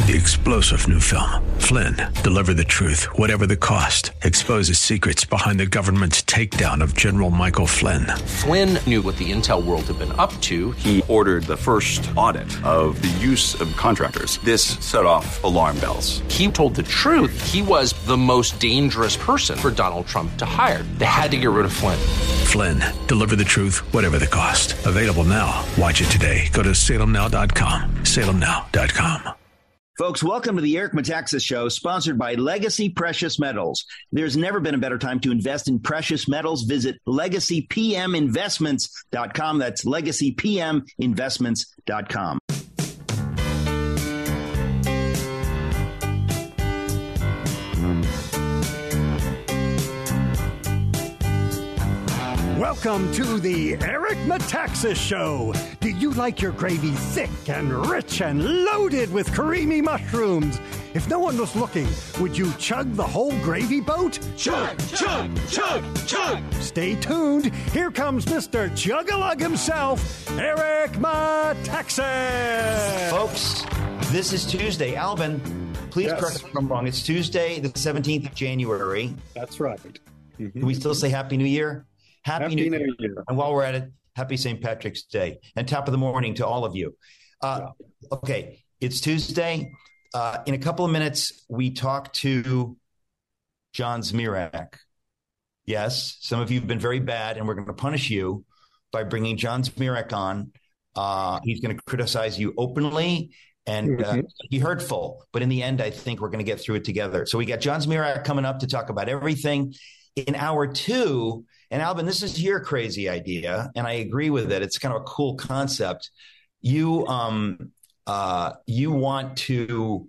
The explosive new film, Flynn, deliver the truth, whatever the cost, exposes secrets behind the government's takedown of General Michael Flynn. Flynn knew what the intel world had been up to. He ordered the first audit of the use of contractors. This set off alarm bells. He told the truth. He was the most dangerous person for Donald Trump to hire. They had to get rid of Flynn. Flynn, deliver the truth, whatever the cost. Available now. Watch it today. Go to salemnow.com. salemnow.com. Folks, welcome to the Eric Metaxas Show, sponsored by Legacy Precious Metals. There's never been a better time to invest in precious metals. Visit LegacyPMInvestments.com. That's LegacyPMInvestments.com. Welcome to the Eric Metaxas Show. Do you like your gravy thick and rich and loaded with creamy mushrooms? If no one was looking, would you chug the whole gravy boat? Chug, chug, chug, chug. Stay tuned. Here comes Mr. Chug-a-Lug himself, Eric Metaxas. Folks, this is Tuesday. Alvin, please correct me if I'm wrong. It's Tuesday, the 17th of January. That's right. Mm-hmm. Can we still say Happy New Year? Happy New Year. And while we're at it, happy St. Patrick's Day. And top of the morning to all of you. Okay, it's Tuesday. In a couple of minutes, we talk to John Zmirak. Yes, some of you have been very bad, and we're going to punish you by bringing John Zmirak on. He's going to criticize you openly and be hurtful. But in the end, I think we're going to get through it together. So we got John Zmirak coming up to talk about everything. In hour two, and Alvin, this is your crazy idea, and I agree with it. It's kind of a cool concept. You want to,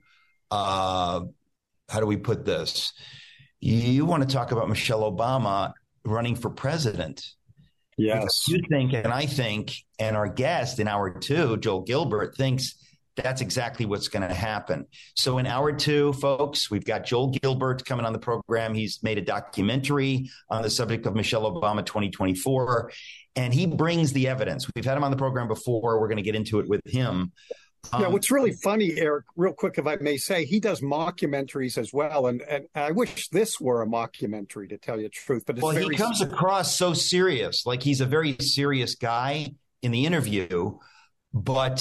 how do we put this? You want to talk about Michelle Obama running for president. Yes. You think, and I think, and our guest in hour two, Joel Gilbert, thinks that's exactly what's going to happen. So in hour two, folks, we've got Joel Gilbert coming on the program. He's made a documentary on the subject of Michelle Obama 2024, and he brings the evidence. We've had him on the program before. We're going to get into it with him. What's really funny, Eric, real quick, if I may say, he does mockumentaries as well. And I wish this were a mockumentary, to tell you the truth. But he comes across so serious, like he's a very serious guy in the interview. But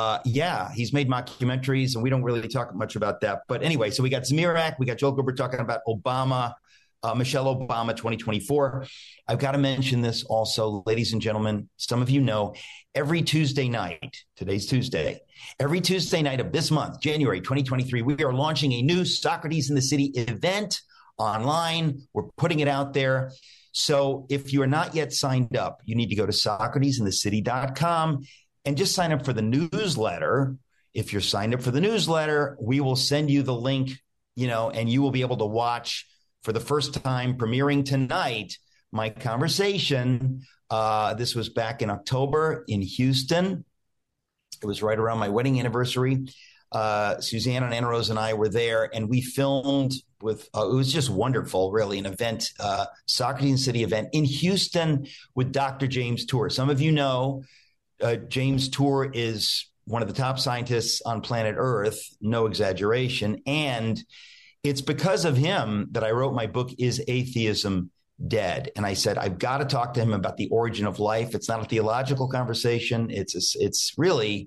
he's made mockumentaries, and we don't really talk much about that. But anyway, so we got Zmirak, we got Joel Gilbert talking about Obama, Michelle Obama 2024. I've got to mention this also, ladies and gentlemen. Some of you know, every Tuesday night, today's Tuesday, every Tuesday night of this month, January 2023, we are launching a new Socrates in the City event online. We're putting it out there. So if you are not yet signed up, you need to go to SocratesInTheCity.com. and just sign up for the newsletter. If you're signed up for the newsletter, we will send you the link, and you will be able to watch for the first time, premiering tonight, my conversation. This was back in October in Houston. It was right around my wedding anniversary. Suzanne and Anna Rose and I were there, and we filmed with, it was just wonderful, really, an event, Socrates in the City event in Houston with Dr. James Tour. Some of you know, James Tour is one of the top scientists on planet Earth, no exaggeration. And it's because of him that I wrote my book, Is Atheism Dead? And I said, I've got to talk to him about the origin of life. It's not a theological conversation. It's really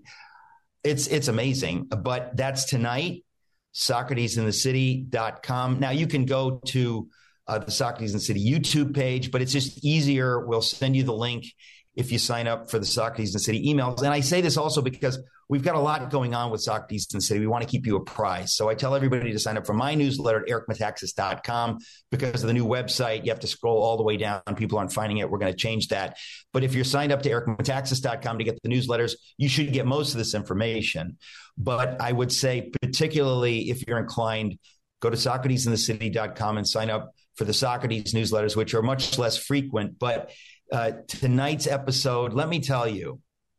amazing. But that's tonight, SocratesInTheCity.com. Now you can go to the Socrates in the City YouTube page, but it's just easier. We'll send you the link if you sign up for the Socrates in the City emails. And I say this also because we've got a lot going on with Socrates in the City. We want to keep you apprised. So I tell everybody to sign up for my newsletter at ericmetaxas.com. Because of the new website, you have to scroll all the way down. People aren't finding it. We're going to change that. But if you're signed up to ericmetaxas.com to get the newsletters, you should get most of this information. But I would say, particularly if you're inclined, go to SocratesInTheCity.com and sign up for the Socrates newsletters, which are much less frequent. But tonight's episode, let me tell you,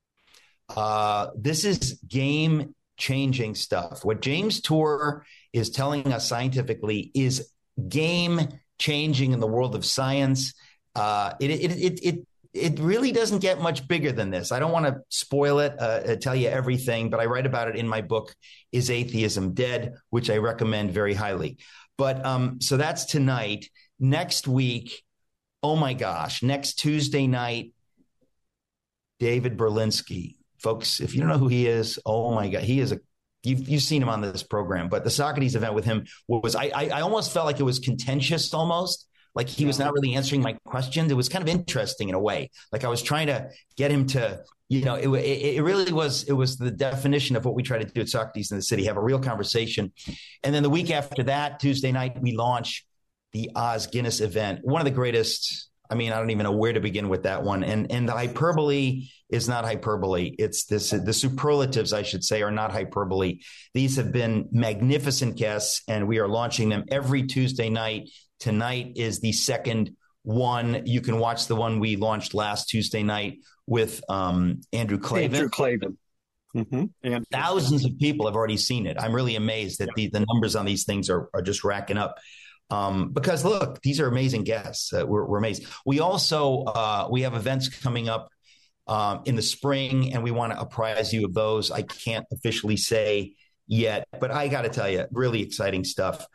this is game-changing stuff. What James Tour is telling us scientifically is game-changing in the world of science. It it really doesn't get much bigger than this. I don't want to spoil it, tell you everything, but I write about it in my book, Is Atheism Dead?, which I recommend very highly. But so that's tonight. Next week, oh my gosh, next Tuesday night, David Berlinski. Folks, if you don't know who he is, oh my God, he is you've seen him on this program, but the Socrates event with him was, I almost felt like it was contentious almost. Like he was not really answering my questions. It was kind of interesting in a way. Like I was trying to get him to, it really was, it was the definition of what we try to do at Socrates in the City, have a real conversation. And then the week after that, Tuesday night, we launch the Os Guinness event. One of the greatest, I don't even know where to begin with that one. And the hyperbole is not hyperbole. It's the superlatives, I should say, are not hyperbole. These have been magnificent guests, and we are launching them every Tuesday night. Tonight is the second one. You can watch the one we launched last Tuesday night with Andrew Klavan. Mm-hmm. And thousands of people have already seen it. I'm really amazed that the numbers on these things are just racking up. Because look, these are amazing guests. We're amazed. We also we have events coming up in the spring, and we want to apprise you of those. I can't officially say yet, but I got to tell you, really exciting stuff.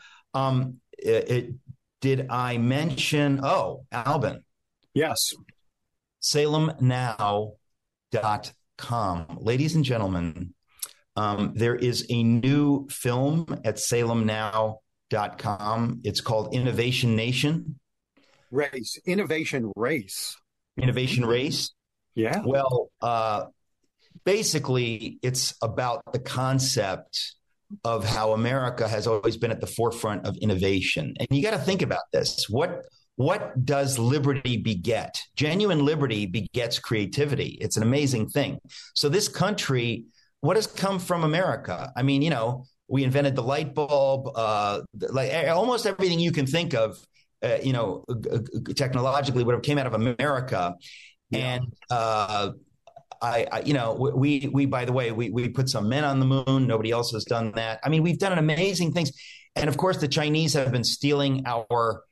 Did I mention? Oh, Albin. Yes. SalemNow.com. Ladies and gentlemen, there is a new film at SalemNow.com. It's called Innovation Nation. Innovation Race. Innovation Race? Yeah. Well, basically, it's about the concept of how America has always been at the forefront of innovation. And you got to think about this. What does liberty beget? Genuine liberty begets creativity. It's an amazing thing. So this country, what has come from America? We invented the light bulb, like almost everything you can think of, technologically, what came out of America. Yeah. And we by the way, we put some men on the moon. Nobody else has done that. We've done amazing things. And of course, the Chinese have been stealing our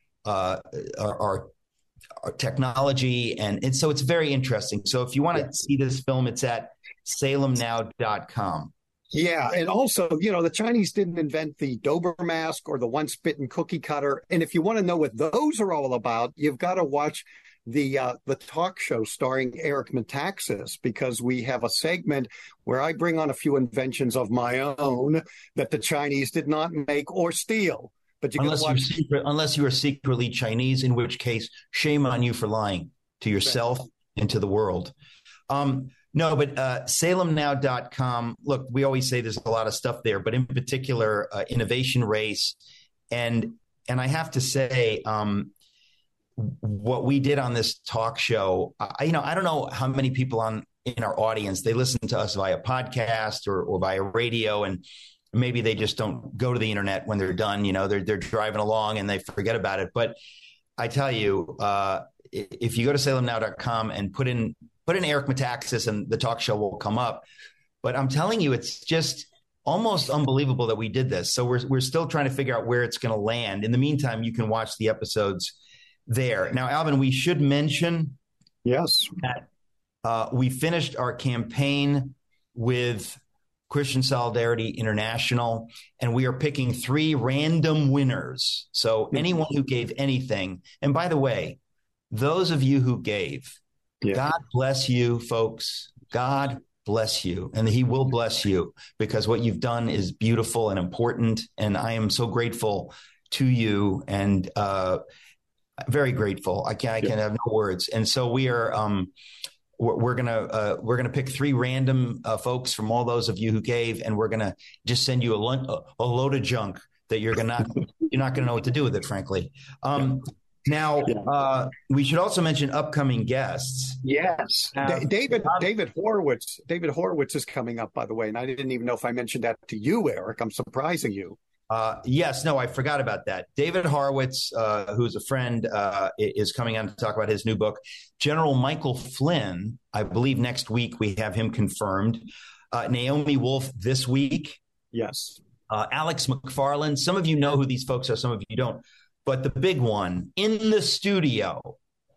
technology. And so it's very interesting. So if you want to see this film, it's at SalemNow.com. Yeah. And also, the Chinese didn't invent the Dober mask or the once bitten cookie cutter. And if you want to know what those are all about, you've got to watch the talk show starring Eric Metaxas, because we have a segment where I bring on a few inventions of my own that the Chinese did not make or steal. But unless you are secretly Chinese, in which case, shame on you for lying to yourself and to the world. No, but SalemNow.com. Look, we always say there's a lot of stuff there, but in particular, Innovation Race, and I have to say, what we did on this talk show, I don't know how many people in our audience, they listen to us via podcast or via radio, and maybe they just don't go to the internet when they're done. They're driving along and they forget about it. But I tell you, if you go to SalemNow.com and put in Eric Metaxas, and the talk show will come up. But I'm telling you, it's just almost unbelievable that we did this. So we're still trying to figure out where it's going to land. In the meantime, you can watch the episodes there. Now, Alvin, we should mention that we finished our campaign with Christian Solidarity International, and we are picking 3 random winners. So anyone who gave anything, and by the way, those of you who gave, God bless you, folks. God bless you, and he will bless you, because what you've done is beautiful and important, and I am so grateful to you, and very grateful. I can have no words. And so we are we're gonna pick 3 random folks from all those of you who gave, and we're gonna just send you a load of junk that you're not gonna know what to do with it, frankly. Now, we should also mention upcoming guests. Yes. David Horowitz. David Horowitz is coming up, by the way, and I didn't even know if I mentioned that to you, Eric. I'm surprising you. Yes. No, I forgot about that. David Horowitz, who's a friend, is coming on to talk about his new book. General Michael Flynn, I believe next week we have him confirmed. Naomi Wolf this week. Yes. Alex McFarland. Some of you know who these folks are. Some of you don't. But the big one in the studio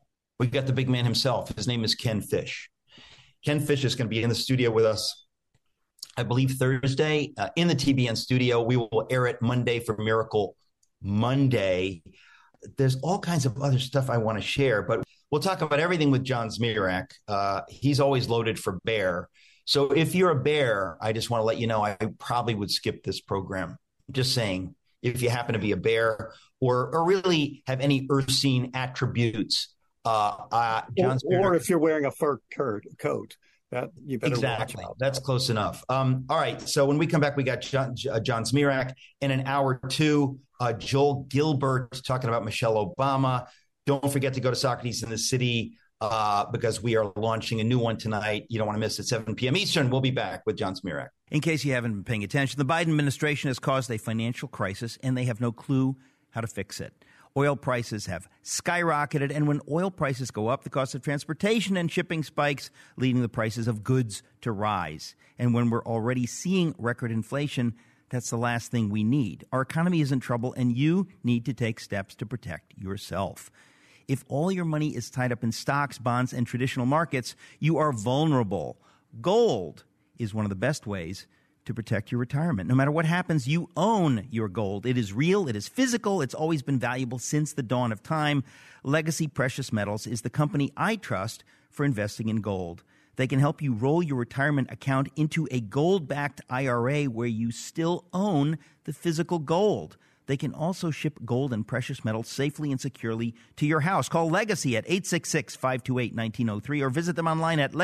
we got the big man himself. His name is Ken Fish. Ken Fish is going to be in the studio with us, I believe, Thursday in the TBN studio. We will air it Monday for Miracle Monday. There's all kinds of other stuff I want to share, but we'll talk about everything with John Zmirak. He's always loaded for bear. So if you're a bear, I just want to let you know I probably would skip this program. Just saying, if you happen to be a bear or really have any Ursine attributes. John Zmirak, or if you're wearing a fur coat. That you better exactly. Watch out. That's close enough. All right. So when we come back, we got John Zmirak in an hour or two. Joel Gilbert talking about Michelle Obama. Don't forget to go to Socrates in the City because we are launching a new one tonight. You don't want to miss it. 7 p.m. Eastern. We'll be back with John Zmirak. In case you haven't been paying attention, the Biden administration has caused a financial crisis, and they have no clue how to fix it. Oil prices have skyrocketed, and when oil prices go up, the cost of transportation and shipping spikes, leading the prices of goods to rise. And when we're already seeing record inflation, that's the last thing we need. Our economy is in trouble, and you need to take steps to protect yourself. If all your money is tied up in stocks, bonds, and traditional markets, you are vulnerable. Gold is one of the best ways to protect your retirement. No matter what happens, you own your gold. It is real. It is physical. It's always been valuable since the dawn of time. Legacy Precious Metals is the company I trust for investing in gold. They can help you roll your retirement account into a gold-backed IRA where you still own the physical gold. They can also ship gold and precious metals safely and securely to your house. Call Legacy at 866-528-1903 or visit them online at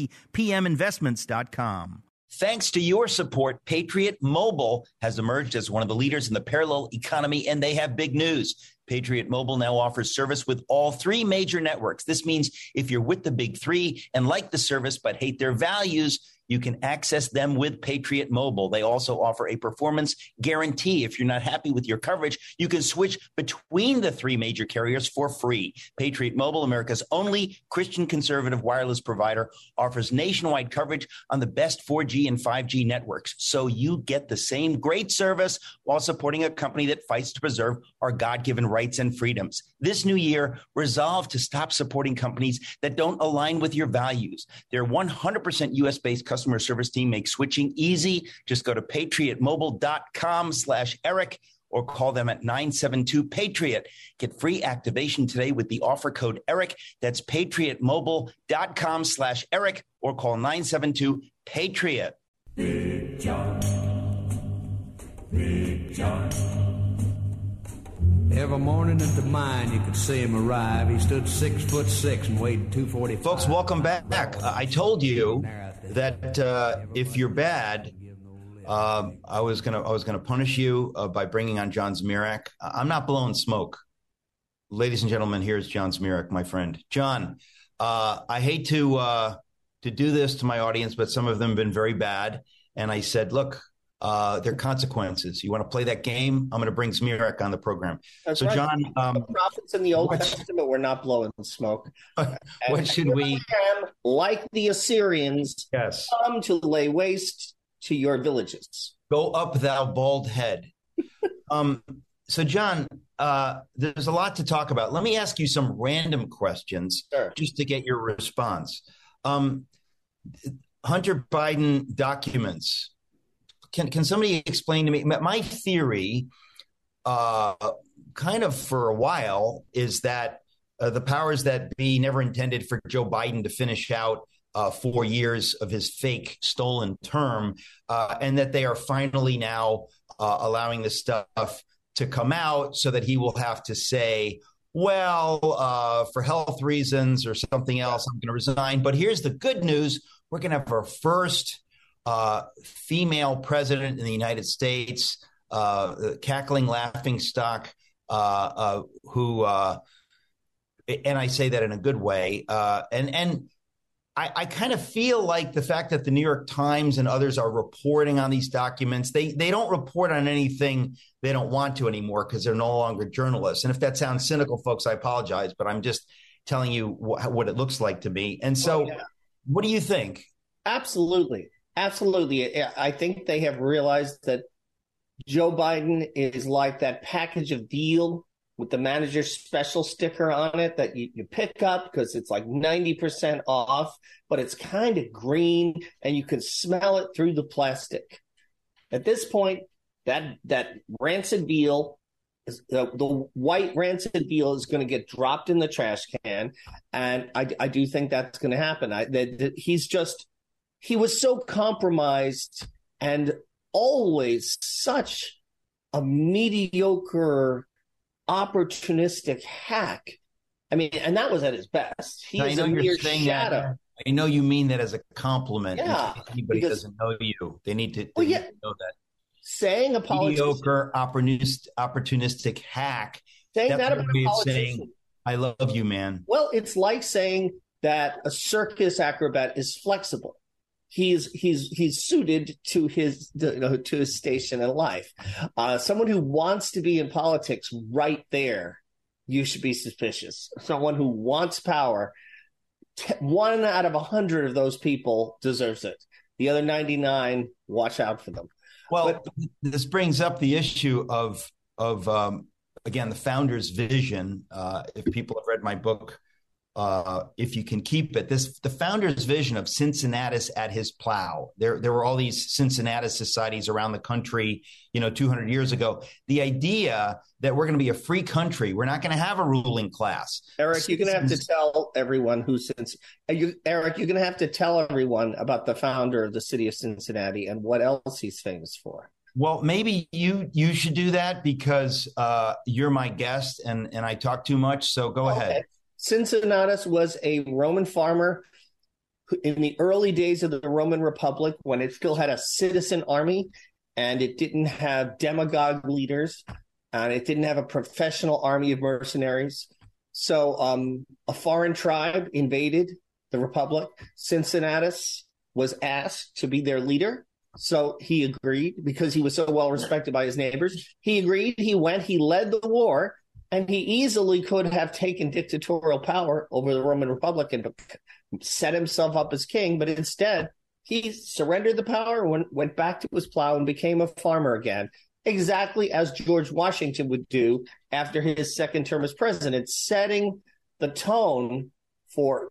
legacypminvestments.com. Thanks to your support, Patriot Mobile has emerged as one of the leaders in the parallel economy, and they have big news. Patriot Mobile now offers service with all three major networks. This means if you're with the big three and like the service but hate their values, you can access them with Patriot Mobile. They also offer a performance guarantee. If you're not happy with your coverage, you can switch between the three major carriers for free. Patriot Mobile, America's only Christian conservative wireless provider, offers nationwide coverage on the best 4G and 5G networks. So you get the same great service while supporting a company that fights to preserve our God-given rights and freedoms. This new year, resolve to stop supporting companies that don't align with your values. Their 100% U.S.-based customer service team makes switching easy. Just go to patriotmobile.com/Eric or call them at 972-PATRIOT. Get free activation today with the offer code Eric. That's patriotmobile.com/Eric or call 972-PATRIOT. Big John. Big John. Every morning at the mine, you could see him arrive. He stood 6'6" and weighed 245. Folks, welcome back. I told you that if you're bad, I was gonna punish you by bringing on John Zmirak. I'm not blowing smoke, ladies and gentlemen. Here's John Zmirak, my friend. John, I hate to do this to my audience, but some of them have been very bad, and I said, look. There are consequences. You want to play that game? I'm going to bring Zmirak on the program. That's so, right. John, the prophets in the Old Testament were not blowing smoke. What should we? Like the Assyrians, yes, come to lay waste to your villages. Go up, thou bald head. So, John, there's a lot to talk about. Let me ask you some random questions just to get your response. Hunter Biden documents. Can somebody explain to me? My theory, kind of for a while, is that the powers that be never intended for Joe Biden to finish out 4 years of his fake stolen term, and that they are finally now allowing this stuff to come out so that he will have to say, well, for health reasons or something else, I'm going to resign. But here's the good news. We're going to have our first female president in the United States, cackling laughing stock, who, and I say that in a good way. And I kind of feel like the fact that the New York Times and others are reporting on these documents, they don't report on anything they don't want to anymore because they're no longer journalists. And if that sounds cynical, folks, I apologize, but I'm just telling you what it looks like to me. And so what do you think? Absolutely. Absolutely. I think they have realized that Joe Biden is like that package of deal with the manager special sticker on it that you pick up because it's like 90% off, but it's kind of green and you can smell it through the plastic. At this point, that rancid veal, the white rancid veal is going to get dropped in the trash can, and I do think that's going to happen. He was so compromised and always such a mediocre, opportunistic hack. I mean, and that was at his best. He is a mere shadow. I know you mean that as a compliment. Yeah, if anybody doesn't know you, they need to know that. Saying a politician, mediocre, opportunistic hack. Saying that about a politician. I love you, man. Well, it's like saying that a circus acrobat is flexible. He's suited to his station in life. Someone who wants to be in politics right there, you should be suspicious. Someone who wants power, 1 out of 100 of those people deserves it. The other 99, watch out for them. Well, this brings up the issue of again, the founder's vision. If people have read my book, If You Can Keep It, the founder's vision of Cincinnatus at his plow. There were all these Cincinnatus societies around the country, 200 years ago. The idea that we're going to be a free country, we're not going to have a ruling class. Eric, you're going to have to tell everyone Eric, you're going to have to tell everyone about the founder of the city of Cincinnati and what else he's famous for. Well, maybe you should do that because you're my guest and I talk too much. So go ahead. Cincinnatus was a Roman farmer in the early days of the Roman Republic when it still had a citizen army and it didn't have demagogue leaders and it didn't have a professional army of mercenaries. So a foreign tribe invaded the Republic. Cincinnatus was asked to be their leader. So he agreed because he was so well respected by his neighbors. He agreed. He went. He led the war. And he easily could have taken dictatorial power over the Roman Republic and set himself up as king. But instead, he surrendered the power, went back to his plow and became a farmer again, exactly as George Washington would do after his second term as president, setting the tone for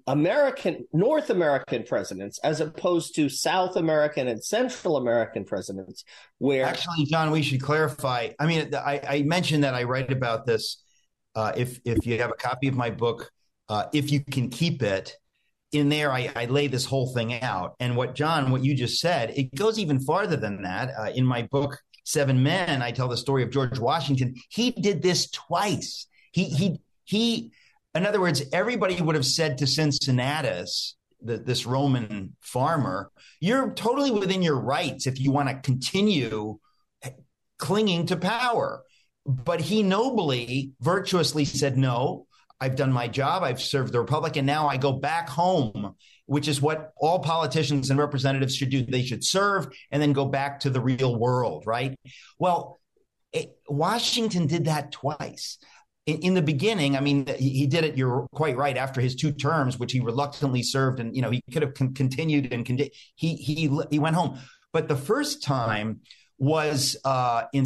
North American presidents, as opposed to South American and Central American presidents, where actually, John, we should clarify. I mean, I mentioned that I write about this. If you have a copy of my book, If You Can Keep It, in there, I lay this whole thing out. And what you just said, it goes even farther than that. In my book, 7 Men, I tell the story of George Washington. He did this twice. He. In other words, everybody would have said to Cincinnatus, this Roman farmer, you're totally within your rights if you want to continue clinging to power. But he nobly, virtuously said, no, I've done my job. I've served the Republic. And now I go back home, which is what all politicians and representatives should do. They should serve and then go back to the real world, right? Well, Washington did that twice. In the beginning, I mean, he did it, you're quite right, after his 2 terms, which he reluctantly served. And, he could have continued and he went home. But the first time was in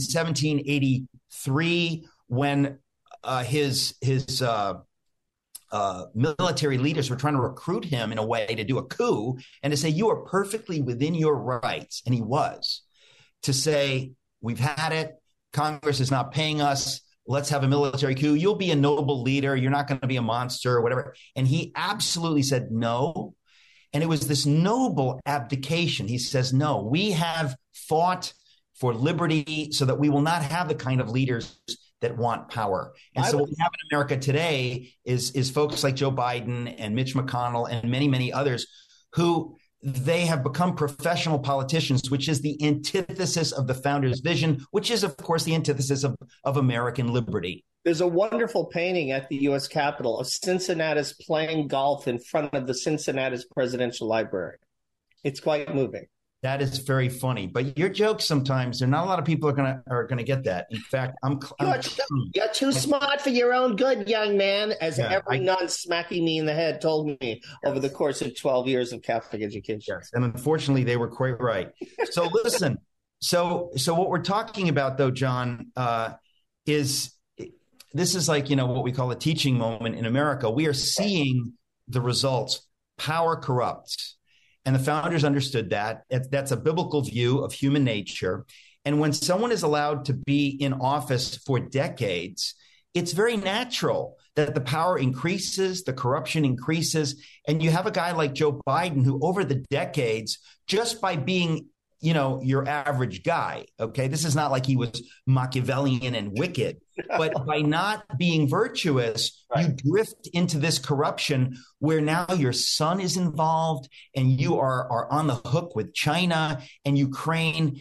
1783 when his military leaders were trying to recruit him in a way to do a coup and to say, you are perfectly within your rights. And he was to say, we've had it. Congress is not paying us. Let's have a military coup. You'll be a noble leader. You're not going to be a monster or whatever. And he absolutely said no. And it was this noble abdication. He says, no, we have fought for liberty so that we will not have the kind of leaders that want power. And so what we have in America today is folks like Joe Biden and Mitch McConnell and many, many others who they have become professional politicians, which is the antithesis of the founder's vision, which is, of course, the antithesis of American liberty. There's a wonderful painting at the U.S. Capitol of Cincinnatus playing golf in front of the Cincinnatus Presidential Library. It's quite moving. That is very funny. But your jokes sometimes, there are not a lot of people are gonna get that. In fact, you're too smart for your own good, young man, as every nun smacking me in the head told me over the course of 12 years of Catholic education. Yes. And unfortunately, they were quite right. So listen, so what we're talking about, though, John, is like, what we call a teaching moment in America. We are seeing the results. Power corrupts. And the founders understood that. That's a biblical view of human nature. And when someone is allowed to be in office for decades, it's very natural that the power increases, the corruption increases. And you have a guy like Joe Biden, who over the decades, just by being your average guy. Okay. This is not like he was Machiavellian and wicked, but by not being virtuous, you drift into this corruption where now your son is involved and you are on the hook with China and Ukraine.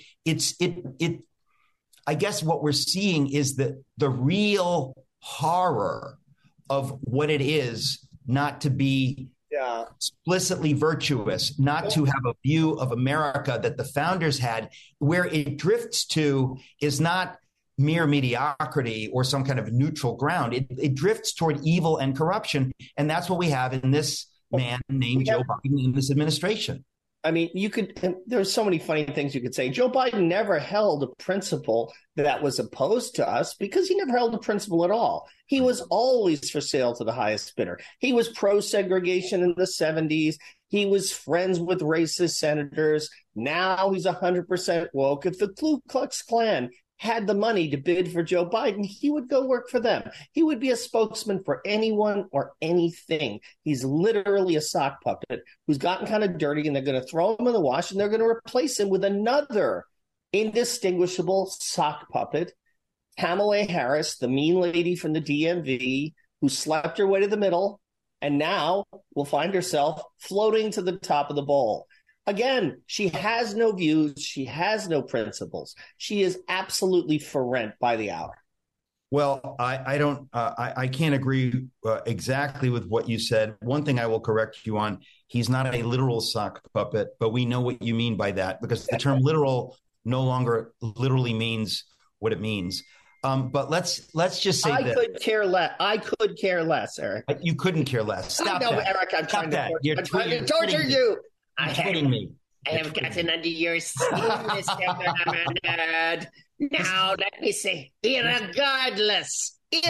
I guess what we're seeing is the real horror of what it is not to be explicitly virtuous, not to have a view of America that the founders had. Where it drifts to is not mere mediocrity or some kind of neutral ground. It drifts toward evil and corruption. And that's what we have in this man named Joe Biden in this administration. I mean, there's so many funny things you could say. Joe Biden never held a principle that was opposed to us because he never held a principle at all. He was always for sale to the highest bidder. He was pro-segregation in the 70s. He was friends with racist senators. Now he's 100% woke. If the Ku Klux Klan had the money to bid for Joe Biden, he would go work for them. He would be a spokesman for anyone or anything. He's literally a sock puppet who's gotten kind of dirty, and they're going to throw him in the wash, and they're going to replace him with another indistinguishable sock puppet, Kamala Harris, the mean lady from the DMV who slept her way to the middle and now will find herself floating to the top of the bowl. Again, she has no views. She has no principles. She is absolutely for rent by the hour. Well, I can't agree exactly with what you said. One thing I will correct you on, he's not a literal sock puppet, but we know what you mean by that because the term literal no longer literally means what it means. But let's just say I could care less, Eric. You couldn't care less. Stop I know, that. Eric, I'm trying to torture you. I have gotten under your skin, Mr. Bernard. Now let me say, irregardless.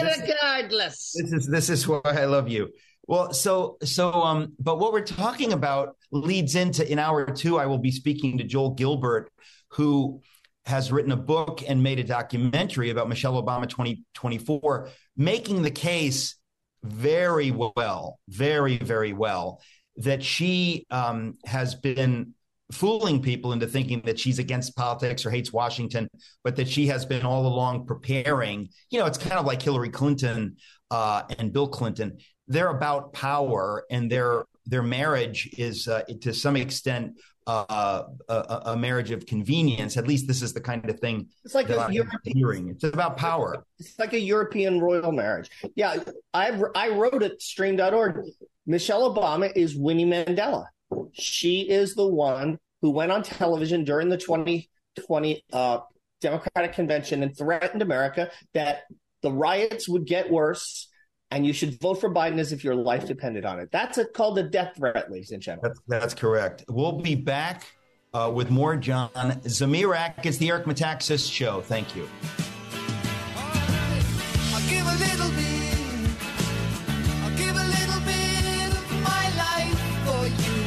This is why I love you. Well, but what we're talking about leads into, in hour 2, I will be speaking to Joel Gilbert, who has written a book and made a documentary about Michelle Obama 2024, making the case very well, very, very well, that she has been fooling people into thinking that she's against politics or hates Washington, but that she has been all along preparing. It's kind of like Hillary Clinton and Bill Clinton. They're about power, and their marriage is to some extent a marriage of convenience. At least this is the kind of thing it's like that hearing. It's about power. It's like a European royal marriage. Yeah, I wrote at stream.org. Michelle Obama is Winnie Mandela. She is the one who went on television during the 2020 Democratic Convention and threatened America that the riots would get worse and you should vote for Biden as if your life depended on it. That's called a death threat, ladies and gentlemen. That's correct. We'll be back with more John Zmirak. It's the Eric Metaxas Show. Thank you. I'll give a little bit of my life for you.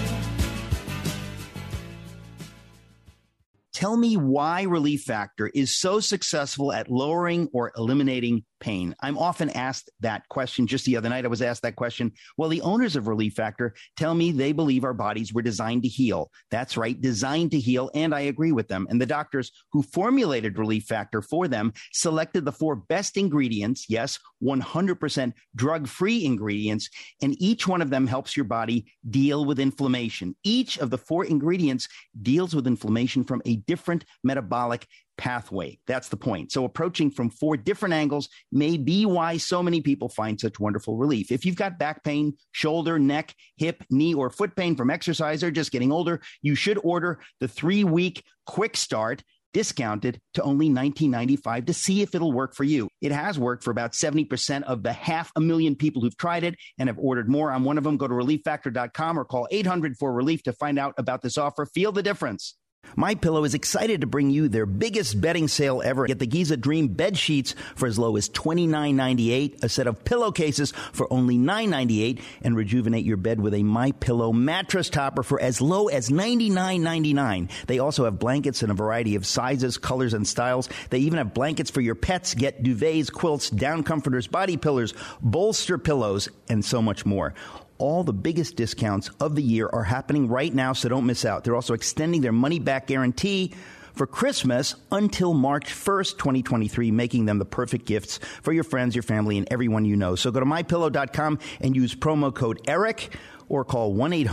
Tell me why Relief Factor is so successful at lowering or eliminating pain. I'm often asked that question. Just the other night, I was asked that question. Well, the owners of Relief Factor tell me they believe our bodies were designed to heal. That's right, designed to heal, and I agree with them. And the doctors who formulated Relief Factor for them selected the 4 best ingredients, yes, 100% drug-free ingredients, and each one of them helps your body deal with inflammation. Each of the 4 ingredients deals with inflammation from a different metabolic pathway. That's the point. So approaching from 4 different angles may be why so many people find such wonderful relief. If you've got back pain, shoulder, neck, hip, knee, or foot pain from exercise or just getting older, you should order the 3-week quick start, discounted to only $19.95 to see if it'll work for you. It has worked for about 70% of the 500,000 people who've tried it and have ordered more. I'm one of them. Go to relieffactor.com or call 800-4RELIEF to find out about this offer. Feel the difference. MyPillow is excited to bring you their biggest bedding sale ever. Get the Giza Dream bed sheets for as low as $29.98, a set of pillowcases for only $9.98, and rejuvenate your bed with a MyPillow mattress topper for as low as $99.99. They also have blankets in a variety of sizes, colors, and styles. They even have blankets for your pets. Get duvets, quilts, down comforters, body pillows, bolster pillows, and so much more. All the biggest discounts of the year are happening right now, so don't miss out. They're also extending their money-back guarantee for Christmas until March 1st, 2023, making them the perfect gifts for your friends, your family, and everyone you know. So go to MyPillow.com and use promo code ERIC or call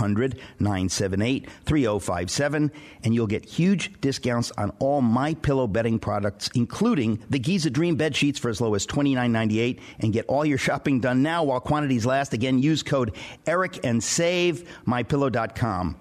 1-800-978-3057, and you'll get huge discounts on all MyPillow bedding products, including the Giza Dream bed sheets for as low as $29.98, and get all your shopping done now while quantities last. Again, use code ERIC and save. MyPillow.com.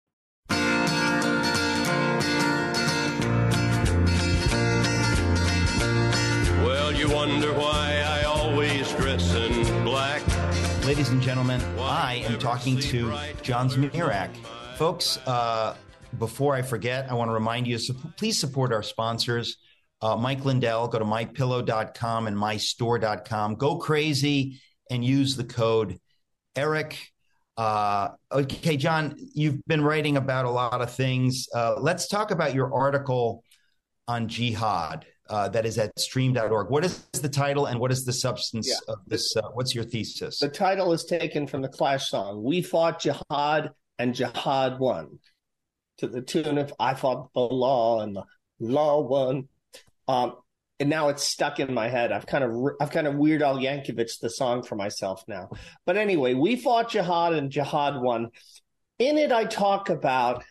Well, you wonder why I always dress in black. Ladies and gentlemen, I am talking to John Zmirak. Folks, before I forget, I want to remind you, please support our sponsors. Mike Lindell, go to mypillow.com and mystore.com. Go crazy and use the code ERIC. Okay, John, you've been writing about a lot of things. Let's talk about your article on jihad. That is at stream.org. What is the title and what is the substance of this? What's your thesis? The title is taken from the Clash song, We Fought Jihad and Jihad Won, to the tune of I Fought the Law and the Law Won. And now it's stuck in my head. I've kind of Weird Al Yankovic the song for myself now. But anyway, We Fought Jihad and Jihad Won. In it, I talk about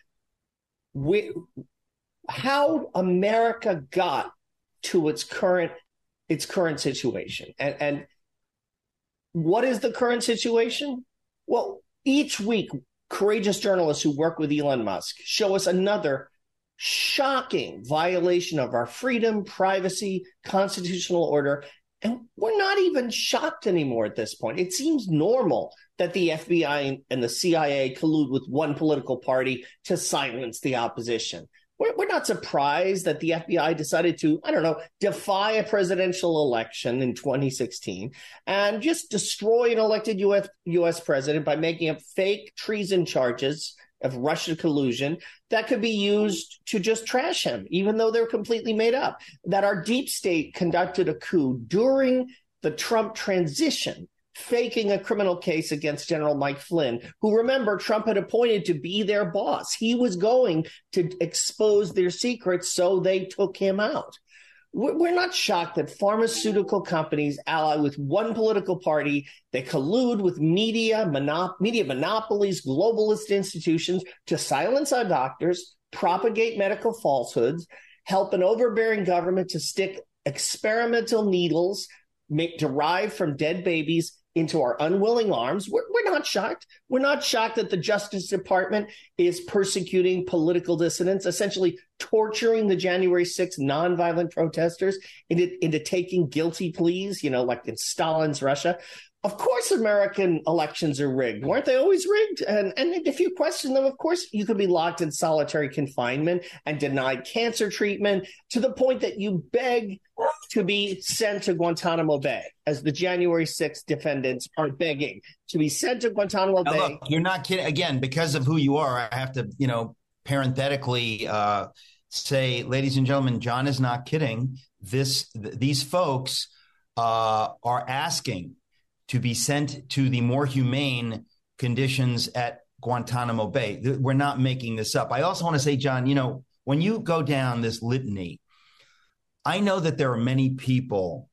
how America got to its current situation. And what is the current situation? Well, each week, courageous journalists who work with Elon Musk show us another shocking violation of our freedom, privacy, constitutional order. And we're not even shocked anymore at this point. It seems normal that the FBI and the CIA collude with one political party to silence the opposition. We're not surprised that the FBI decided to, defy a presidential election in 2016 and just destroy an elected U.S. president by making up fake treason charges of Russian collusion that could be used to just trash him, even though they're completely made up. That our deep state conducted a coup during the Trump transition, faking a criminal case against General Mike Flynn, who, remember, Trump had appointed to be their boss. He was going to expose their secrets, so they took him out. We're not shocked that pharmaceutical companies ally with one political party. They collude with media monopolies, globalist institutions to silence our doctors, propagate medical falsehoods, help an overbearing government to stick experimental needles derived from dead babies into our unwilling arms. We're not shocked. We're not shocked that the Justice Department is persecuting political dissidents, essentially torturing the January 6th nonviolent protesters into taking guilty pleas, like in Stalin's Russia. Of course, American elections are rigged. Weren't they always rigged? And if you question them, of course, you could be locked in solitary confinement and denied cancer treatment to the point that you beg to be sent to Guantanamo Bay, as the January 6th defendants are begging to be sent to Guantanamo Bay. Look, you're not kidding. Again, because of who you are, I have to, parenthetically say, ladies and gentlemen, John is not kidding. These folks are asking to be sent to the more humane conditions at Guantanamo Bay. We're not making this up. I also want to say, John, when you go down this litany, I know that there are many people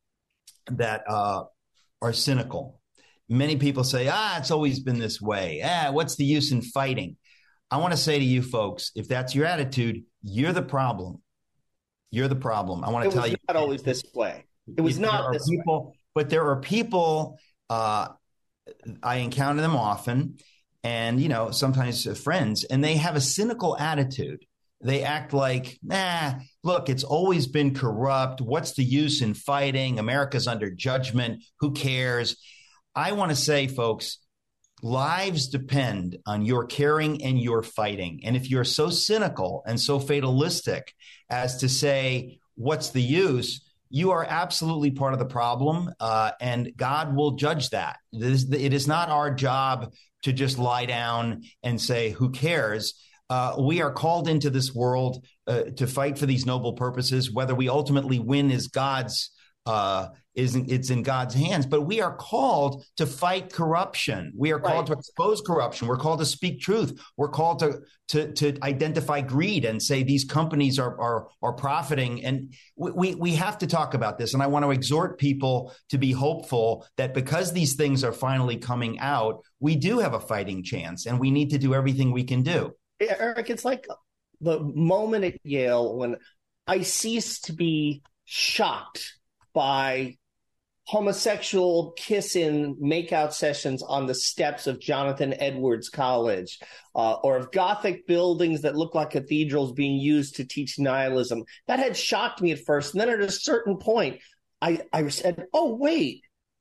that are cynical. Many people say, it's always been this way. What's the use in fighting? I want to say to you folks, if that's your attitude, you're the problem. You're the problem. I want to tell you. It was not always this way. It was not this way. But there are people, I encounter them often, and, sometimes friends, and they have a cynical attitude. They act like, look, it's always been corrupt. What's the use in fighting? America's under judgment. Who cares? I want to say, folks, lives depend on your caring and your fighting. And if you're so cynical and so fatalistic as to say, what's the use? You are absolutely part of the problem, and God will judge that. It is not our job to just lie down and say, who cares? We are called into this world to fight for these noble purposes. Whether we ultimately win is God's. It's in God's hands, but we are called to fight corruption. We are called to expose corruption. We're called to speak truth. We're called to identify greed and say these companies are profiting. And we have to talk about this. And I want to exhort people to be hopeful that because these things are finally coming out, we do have a fighting chance, and we need to do everything we can do. Eric, it's like the moment at Yale when I ceased to be shocked by homosexual kiss-in makeout sessions on the steps of Jonathan Edwards College, or of Gothic buildings that look like cathedrals being used to teach nihilism. That had shocked me at first. And then at a certain point, I said, oh, wait,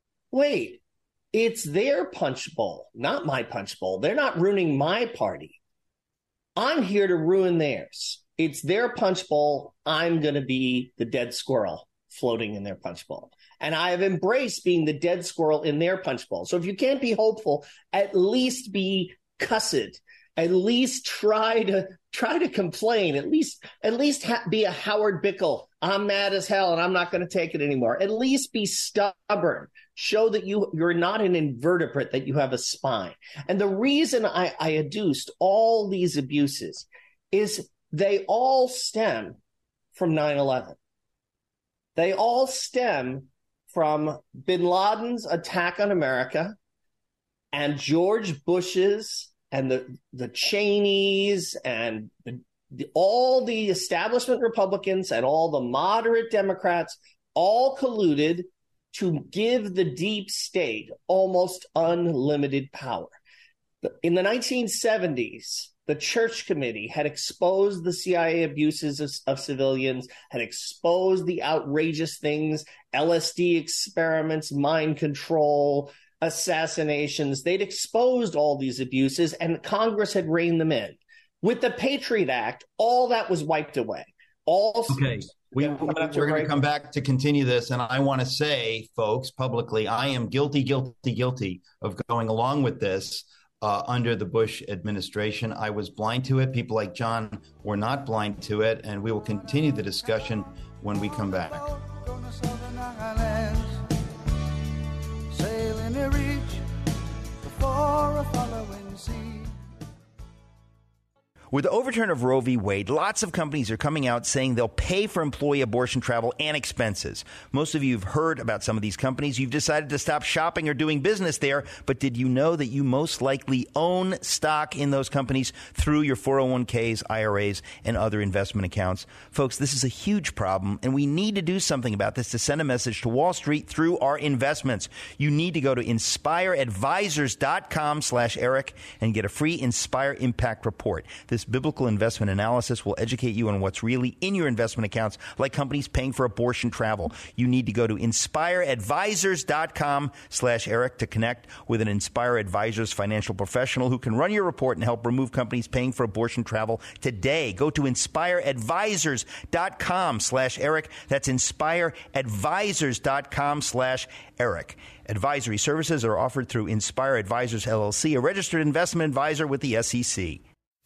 it's their punch bowl, not my punch bowl. They're not ruining my party. I'm here to ruin theirs. It's their punch bowl. I'm going to be the dead squirrel floating in their punch bowl. And I have embraced being the dead squirrel in their punch bowl. So if you can't be hopeful, at least be cussed. At least try to complain. At least be a Howard Bickel. I'm mad as hell and I'm not going to take it anymore. At least be stubborn. Show that you're not an invertebrate, that you have a spine. And the reason I adduced all these abuses is they all stem from 9/11. They all stem from bin Laden's attack on America and George Bush's and the Cheneys and all the establishment Republicans and all the moderate Democrats all colluded to give the deep state almost unlimited power. In the 1970s, the Church Committee had exposed the CIA abuses of civilians, had exposed the outrageous things, LSD experiments, mind control, assassinations. They'd exposed all these abuses, and Congress had reined them in. With the Patriot Act, all that was wiped away. Okay. We're going to come back to continue this. And I want to say, folks, publicly, I am guilty of going along with this under the Bush administration. I was blind to it. People like John were not blind to it. And we will continue the discussion when we come back. Sailing a reach before a following sea. With the overturn of Roe v. Wade, lots of companies are coming out saying they'll pay for employee abortion travel and expenses. Most of you have heard about some of these companies. You've decided to stop shopping or doing business there, but did you know that you most likely own stock in those companies through your 401ks, IRAs, and other investment accounts? Folks, this is a huge problem, and we need to do something about this to send a message to Wall Street through our investments. You need to go to inspireadvisors.com/Eric and get a free Inspire Impact Report. This biblical investment analysis will educate you on what's really in your investment accounts, like companies paying for abortion travel. You need to go to inspireadvisors.com/Eric to connect with an Inspire Advisors financial professional who can run your report and help remove companies paying for abortion travel today. Go to inspireadvisors.com/Eric. That's inspireadvisors.com/Eric. Advisory services are offered through Inspire Advisors, LLC, a registered investment advisor with the SEC.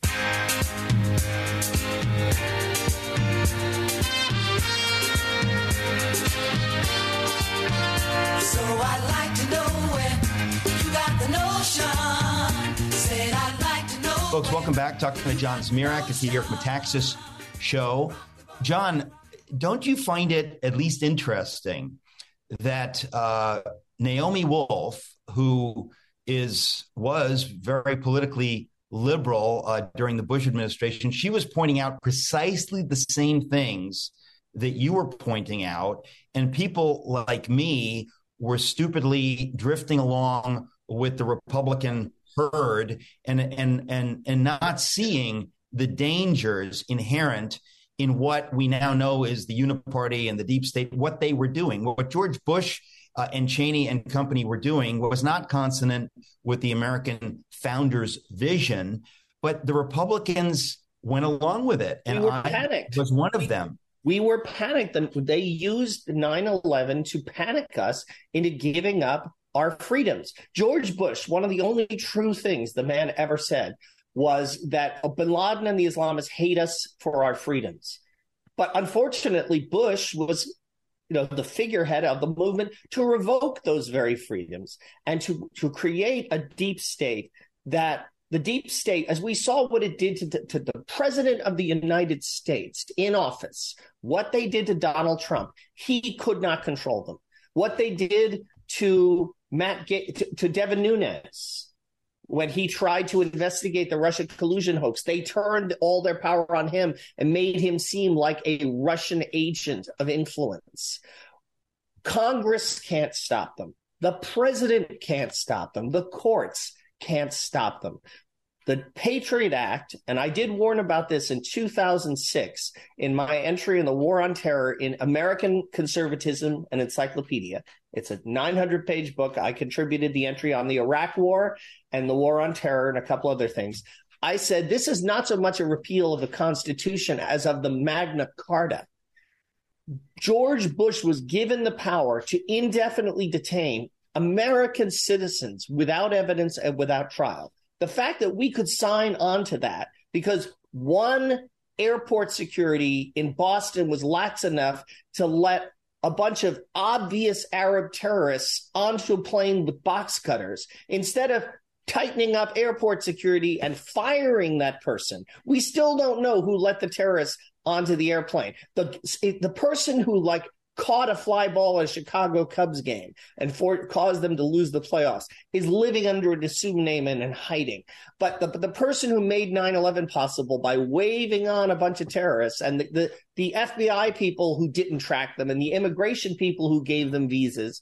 Folks, welcome back. Talking to John Zmirak. It's the Eric Metaxas Show. John, don't you find it at least interesting that Naomi Wolf, who was very politically liberal during the Bush administration, she was pointing out precisely the same things that you were pointing out, and people like me were stupidly drifting along with the Republican herd and not seeing the dangers inherent in what we now know is the uniparty and the deep state, what they were doing. What George Bush and Cheney and company were doing was not consonant with the American founders' vision, but the Republicans went along with it. And we were panicked. Was one of them. We were panicked. They used 9/11 to panic us into giving up our freedoms. George Bush, one of the only true things the man ever said was that bin Laden and the Islamists hate us for our freedoms. But unfortunately, Bush was the figurehead of the movement to revoke those very freedoms and to create a deep state that the deep state, as we saw what it did to the president of the United States in office, what they did to Donald Trump, he could not control them. What they did to Devin Nunes when he tried to investigate the Russia collusion hoax, they turned all their power on him and made him seem like a Russian agent of influence. Congress can't stop them. The president can't stop them. The courts can't stop them. The Patriot Act, and I did warn about this in 2006 in my entry in the War on Terror in American Conservatism and Encyclopedia. It's a 900-page book. I contributed the entry on the Iraq War and the War on Terror and a couple other things. I said this is not so much a repeal of the Constitution as of the Magna Carta. George Bush was given the power to indefinitely detain American citizens without evidence and without trial. The fact that we could sign on to that because one airport security in Boston was lax enough to let a bunch of obvious Arab terrorists onto a plane with box cutters instead of tightening up airport security and firing that person. We still don't know who let the terrorists onto the airplane. The person who caught a fly ball at a Chicago Cubs game and caused them to lose the playoffs is living under an assumed name and hiding. But the person who made 9/11 possible by waving on a bunch of terrorists and the FBI people who didn't track them and the immigration people who gave them visas,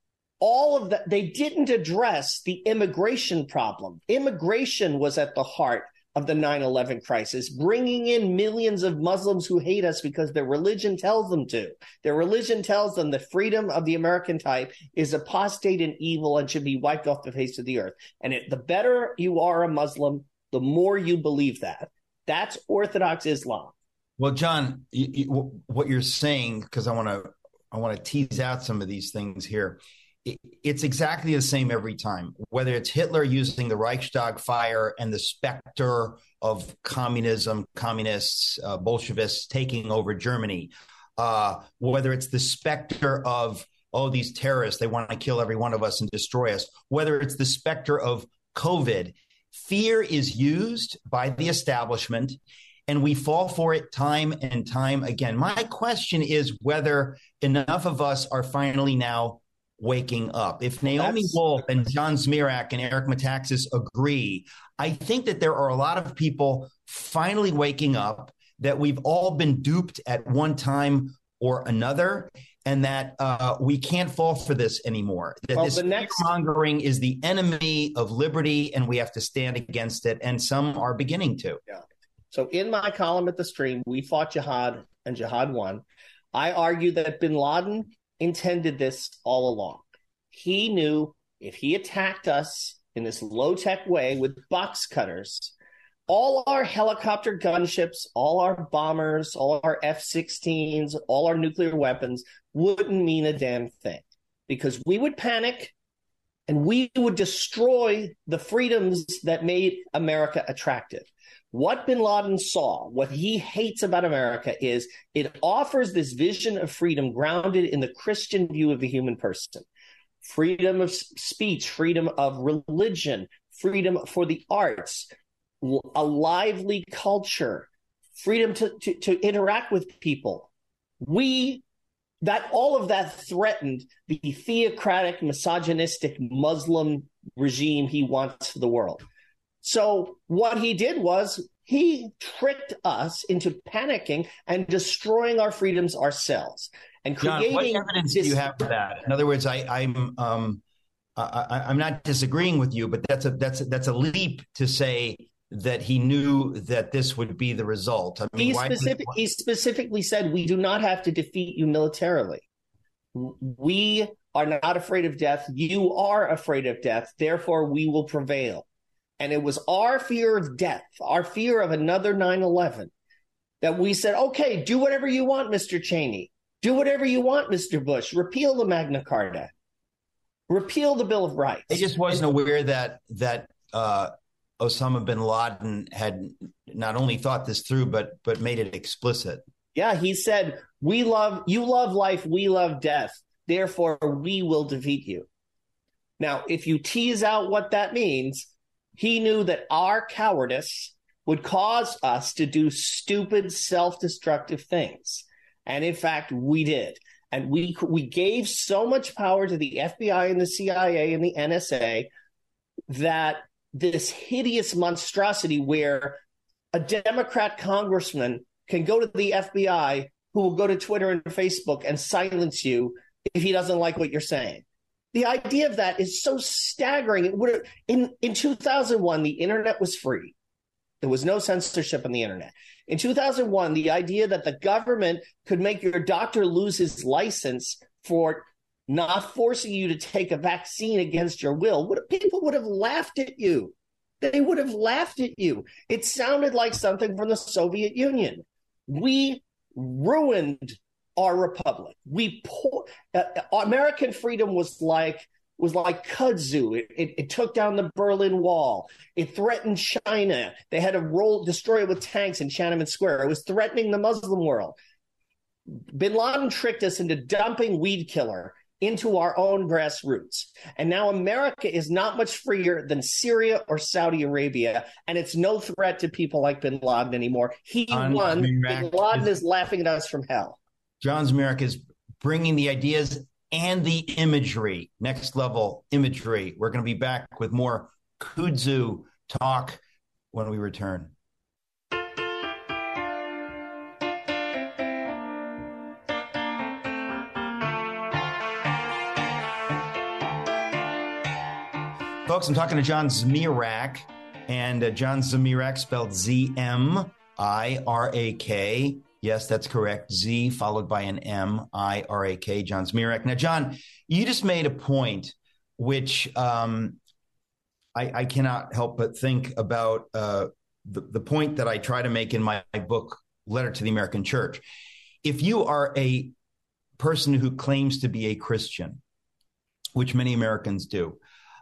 all of that, they didn't address the immigration problem. Immigration was at the heart of the 9/11 crisis, bringing in millions of Muslims who hate us because their religion tells them to. Their religion tells them the freedom of the American type is apostate and evil and should be wiped off the face of the earth. And the better you are a Muslim, the more you believe that. That's Orthodox Islam. Well, John, what you're saying, because I want to tease out some of these things here. It's exactly the same every time, whether it's Hitler using the Reichstag fire and the specter of communism, communists, Bolsheviks taking over Germany, whether it's the specter of, these terrorists, they want to kill every one of us and destroy us, whether it's the specter of COVID. Fear is used by the establishment, and we fall for it time and time again. My question is whether enough of us are finally now waking up. If Naomi Wolf and John Zmirak and Eric Metaxas agree, I think that there are a lot of people finally waking up, that we've all been duped at one time or another, and that we can't fall for this anymore. That this fear-mongering is the enemy of liberty, and we have to stand against it, and some are beginning to. Yeah. So in my column at The Stream, We Fought Jihad and Jihad Won, I argue that bin Laden intended this all along. He knew if he attacked us in this low-tech way with box cutters, all our helicopter gunships, all our bombers, all our F-16s, all our nuclear weapons wouldn't mean a damn thing, because we would panic and we would destroy the freedoms that made America attractive. What bin Laden saw, what he hates about America, is it offers this vision of freedom grounded in the Christian view of the human person. Freedom of speech, freedom of religion, freedom for the arts, a lively culture, freedom to interact with people. All of that threatened the theocratic, misogynistic Muslim regime he wants for the world. So what he did was he tricked us into panicking and destroying our freedoms ourselves and creating. John, what evidence do you have for that? In other words, I'm not disagreeing with you, but that's a leap to say that he knew that this would be the result. I mean, he specifically said, we do not have to defeat you militarily. We are not afraid of death. You are afraid of death. Therefore, we will prevail. And it was our fear of death, our fear of another 9/11, that we said, okay, do whatever you want, Mr. Cheney. Do whatever you want, Mr. Bush. Repeal the Magna Carta. Repeal the Bill of Rights. I just wasn't aware that Osama bin Laden had not only thought this through, but made it explicit. Yeah, he said, you love life, we love death. Therefore, we will defeat you. Now, if you tease out what that means, he knew that our cowardice would cause us to do stupid, self-destructive things. And in fact, we did. And we gave so much power to the FBI and the CIA and the NSA that this hideous monstrosity where a Democrat congressman can go to the FBI, who will go to Twitter and Facebook and silence you if he doesn't like what you're saying. The idea of that is so staggering. It would have, in 2001, the internet was free. There was no censorship on the internet. In 2001, the idea that the government could make your doctor lose his license for not forcing you to take a vaccine against your will, people would have laughed at you. They would have laughed at you. It sounded like something from the Soviet Union. We ruined our republic. American freedom was like kudzu. It took down the Berlin Wall. It threatened China. They had to destroy it with tanks in Tiananmen Square. It was threatening the Muslim world. Bin Laden tricked us into dumping weed killer into our own grassroots. And now America is not much freer than Syria or Saudi Arabia, and it's no threat to people like Bin Laden anymore. He won. Bin Laden is laughing at us from hell. John Zmirak is bringing the ideas and the imagery, next level imagery. We're going to be back with more kudzu talk when we return. Folks, I'm talking to John Zmirak, and John Zmirak spelled Z-M-I-R-A-K. Yes, that's correct. Z followed by an M-I-R-A-K, John Zmirak. Now, John, you just made a point which I cannot help but think about the point that I try to make in my book, Letter to the American Church. If you are a person who claims to be a Christian, which many Americans do,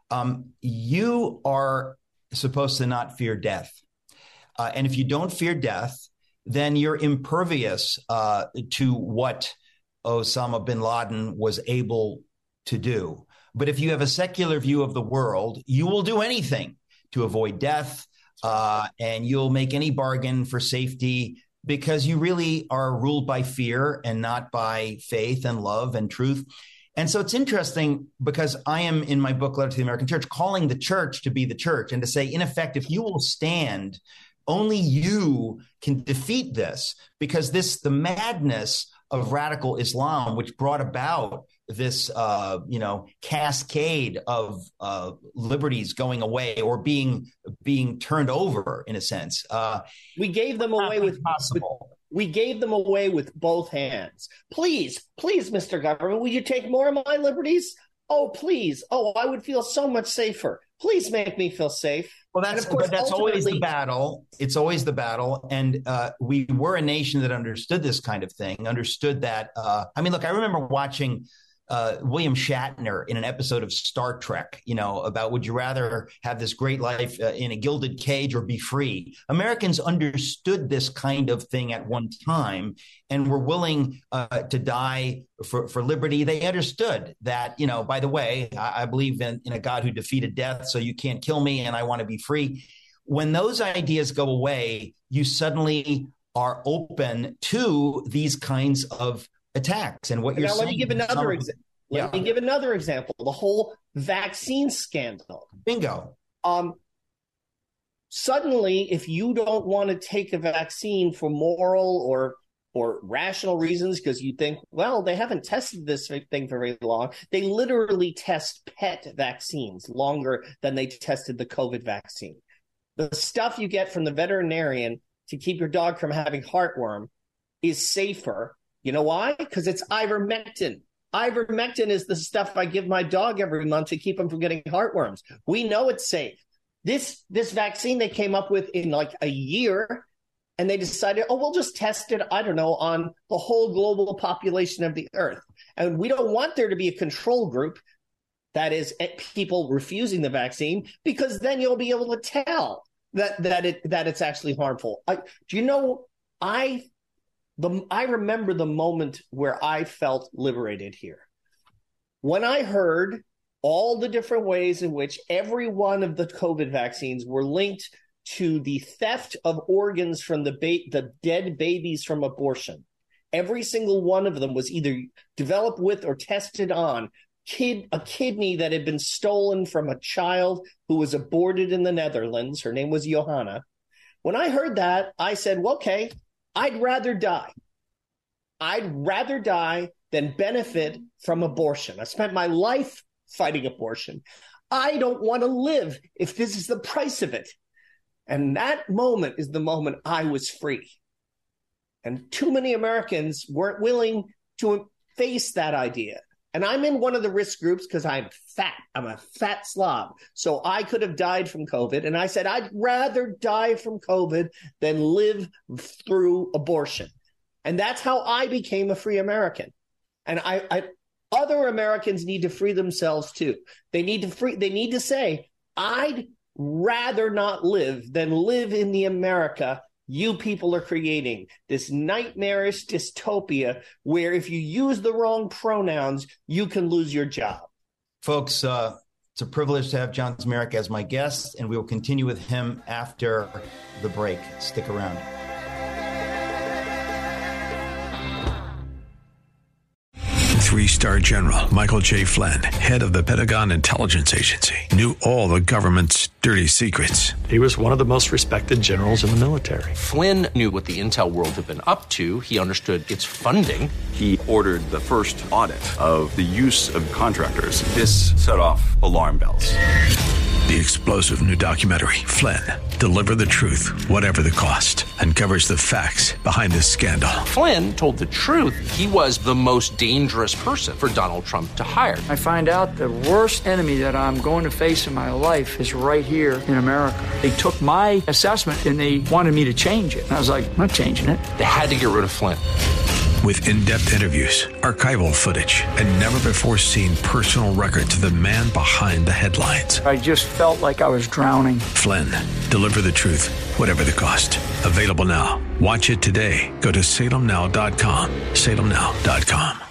you are supposed to not fear death. And if you don't fear death, then you're impervious to what Osama bin Laden was able to do. But if you have a secular view of the world, you will do anything to avoid death, and you'll make any bargain for safety because you really are ruled by fear and not by faith and love and truth. And so it's interesting because I am, in my book, Letter to the American Church, calling the church to be the church and to say, in effect, if you will stand, only you can defeat this, because the madness of radical Islam, which brought about this, cascade of liberties going away or being turned over, in a sense. We gave them away with possible. We gave them away with both hands. Please, Mr. Government, will you take more of my liberties? Oh, please. Oh, I would feel so much safer. Please make me feel safe. Well, that's always the battle. It's always the battle. And we were a nation that understood this kind of thing, understood that. I remember watching William Shatner in an episode of Star Trek, about would you rather have this great life in a gilded cage or be free? Americans understood this kind of thing at one time and were willing to die for liberty. They understood that, by the way, I believe in a God who defeated death, so you can't kill me and I want to be free. When those ideas go away, you suddenly are open to these kinds of attacks. And what you're saying. Let me give another example. Let me give another example. The whole vaccine scandal. Bingo. Suddenly, if you don't want to take a vaccine for moral or rational reasons, because you think, well, they haven't tested this thing for very long. They literally test pet vaccines longer than they tested the COVID vaccine. The stuff you get from the veterinarian to keep your dog from having heartworm is safer. You know why? Because it's ivermectin. Ivermectin is the stuff I give my dog every month to keep him from getting heartworms. We know it's safe. This vaccine they came up with in like a year, and they decided, we'll just test it, I don't know, on the whole global population of the earth. And we don't want there to be a control group, that is people refusing the vaccine, because then you'll be able to tell that it's actually harmful. I remember the moment where I felt liberated here. When I heard all the different ways in which every one of the COVID vaccines were linked to the theft of organs from the dead babies from abortion. Every single one of them was either developed with or tested on a kidney that had been stolen from a child who was aborted in the Netherlands. Her name was Johanna. When I heard that, I said, well, okay, I'd rather die. I'd rather die than benefit from abortion. I spent my life fighting abortion. I don't want to live if this is the price of it. And that moment is the moment I was free. And too many Americans weren't willing to face that idea. And I'm in one of the risk groups because I'm fat. I'm a fat slob. So I could have died from COVID. And I said, I'd rather die from COVID than live through abortion. And that's how I became a free American. And other Americans need to free themselves too. They need to say, I'd rather not live than live in the America you people are creating, this nightmarish dystopia where if you use the wrong pronouns, you can lose your job. Folks, it's a privilege to have John Zmirak as my guest, and we will continue with him after the break. Stick around. Three-star General Michael J. Flynn, head of the Pentagon Intelligence Agency, knew all the government's dirty secrets. He was one of the most respected generals in the military. Flynn knew what the intel world had been up to. He understood its funding. He ordered the first audit of the use of contractors. This set off alarm bells. The explosive new documentary, Flynn, Deliver the Truth, Whatever the Cost, uncovers the facts behind this scandal. Flynn told the truth. He was the most dangerous person for Donald Trump to hire. I find out the worst enemy that I'm going to face in my life is right here in America. They took my assessment and they wanted me to change it. And I was like, I'm not changing it. They had to get rid of Flynn. With in-depth interviews, archival footage, and never-before-seen personal records of the man behind the headlines. I just felt like I was drowning. Flynn, Deliver the Truth, Whatever the Cost. Available now. Watch it today. Go to salemnow.com. salemnow.com.